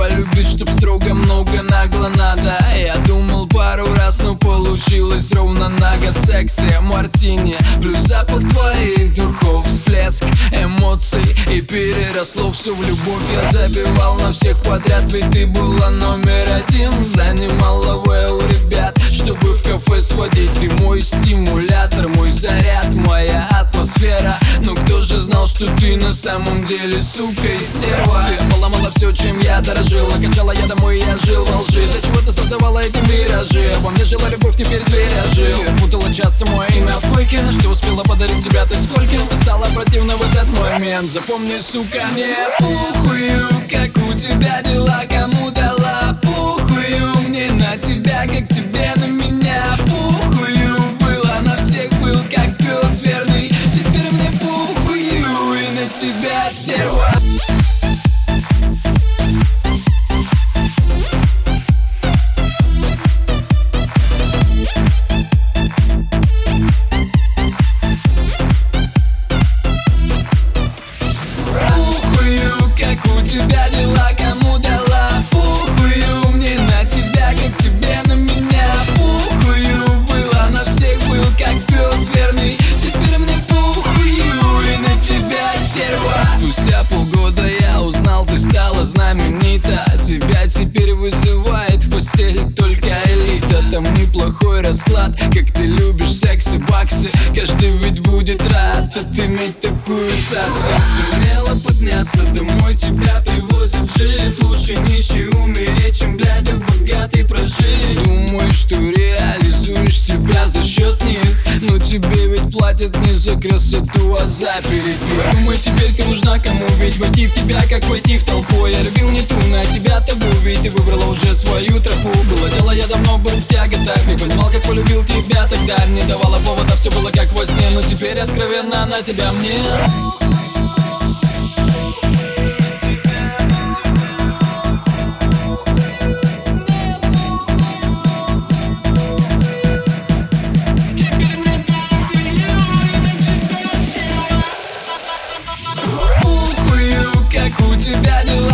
полюбить, чтоб строго, много, нагло надо. Я думал пару раз, но получилось ровно на год. Секси, мартини, плюс запах твоих духов, всплеск эмоций, и переросло все в любовь. Я забивал на всех подряд, ведь ты была номер один. Занимала у ребят, чтобы в кафе сводить. Ты мой стимулятор, мой заряд, моя атмосфера. Но кто же знал, что ты на самом деле, сука, и стерва. Ты поломала все, чем я дорожил, окончала я домой, я жил во лжи. Для чего ты создавала эти миражи? Обо мне жила любовь, теперь зверя жил. Ты путала часто мое имя в койке, что успела подарить себя ты сколько? Ты стала противна в этот момент. Запомни, сука, мне похую, как у тебя дела, кому дала похую. Мне на тебя, как тебе на меня похую. Было на всех, был как пес верный. Теперь мне похую и на тебя, стерва. У тебя дела, кому дала похую. Мне на тебя, как тебе на меня похую. Было на всех, был как пес верный. Теперь мне похую и на тебя, стерва. Спустя полгода я узнал, ты стала знаменита. Тебя теперь вызывает в постели только элита. Там неплохой расклад, как ты любишь секси, баксы. Каждый ведь будет рад иметь такую цацу. Сумела подняться домой, тебя привозят джип. Лучше нищий умереть, чем глядя в богатый прожить. Думаешь, что реализуешь себя за счет них, но тебе ведь платят не за красоту, а за перепир. Думаю, теперь ты нужна кому, ведь войти в тебя, как войти в толпу. Я любил не ту, на тебя табу, ведь ты выбрала уже свою тропу. Было дело, я давно был в тяготах, не понимал, как полюбил тебя тогда. Не давала повода, все было как во сне, но теперь откровенно на тебя мне. У тебя дела.